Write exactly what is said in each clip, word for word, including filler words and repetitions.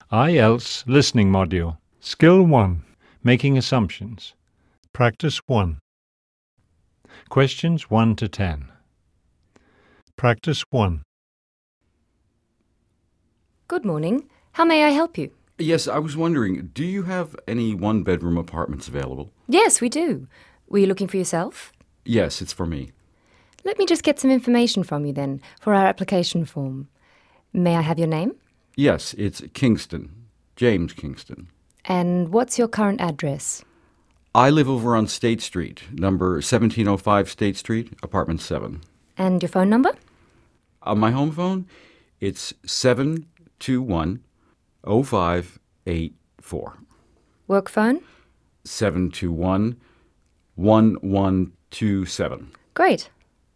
I E L T S Listening Module. Skill one. Making Assumptions. Practice one. Questions one to ten. Practice one. Good morning. How may I help you? Yes, I was wondering, do you have any one-bedroom apartments available? Yes, we do. Were you looking for yourself? Yes, it's for me. Let me just get some information from you then for our application form. May I have your name? Yes, it's Kingston. James Kingston. And what's your current address? I live over on State Street, number seventeen oh five State Street, apartment seven. And your phone number? On my home phone, it's seven two one oh five eight four. Work phone? seven two one one one two seven. Great.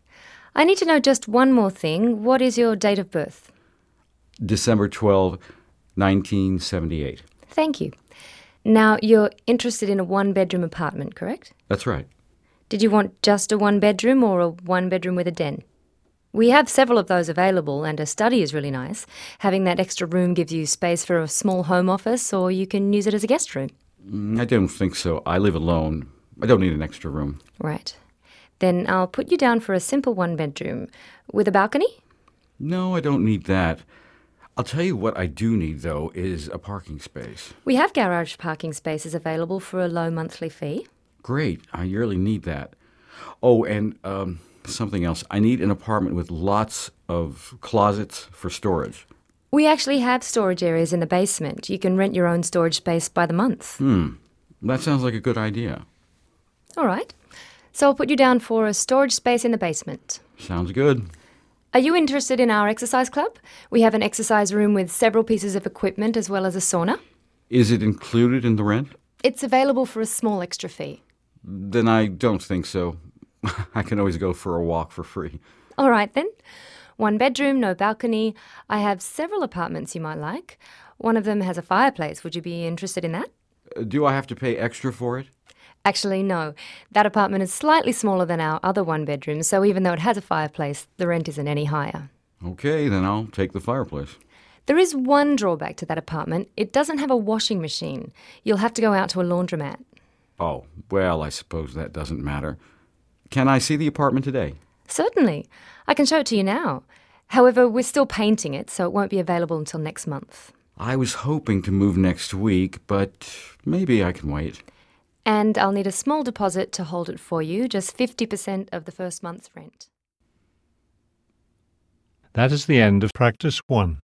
I need to know just one more thing. What is your date of birth? December twelfth, nineteen seventy-eight. Thank you. Now, you're interested in a one-bedroom apartment, correct? That's right. Did you want just a one-bedroom or a one-bedroom with a den? We have several of those available, and a study is really nice. Having that extra room gives you space for a small home office, or you can use it as a guest room. Mm, I don't think so. I live alone. I don't need an extra room. Right. Then I'll put you down for a simple one-bedroom. With a balcony? No, I don't need that. I'll tell you what I do need, though, is a parking space. We have garage parking spaces available for a low monthly fee. Great. I really need that. Oh, and um, something else. I need an apartment with lots of closets for storage. We actually have storage areas in the basement. You can rent your own storage space by the month. Hmm. That sounds like a good idea. All right. So I'll put you down for a storage space in the basement. Sounds good. Are you interested in our exercise club? We have an exercise room with several pieces of equipment as well as a sauna. Is it included in the rent? It's available for a small extra fee. Then I don't think so. I can always go for a walk for free. All right, then. One bedroom, no balcony. I have several apartments you might like. One of them has a fireplace. Would you be interested in that? Uh, Do I have to pay extra for it? Actually, no. That apartment is slightly smaller than our other one bedroom, so even though it has a fireplace, the rent isn't any higher. Okay, then I'll take the fireplace. There is one drawback to that apartment. It doesn't have a washing machine. You'll have to go out to a laundromat. Oh, well, I suppose that doesn't matter. Can I see the apartment today? Certainly. I can show it to you now. However, we're still painting it, so it won't be available until next month. I was hoping to move next week, but maybe I can wait. And I'll need a small deposit to hold it for you, just fifty percent of the first month's rent. That is the end of practice one.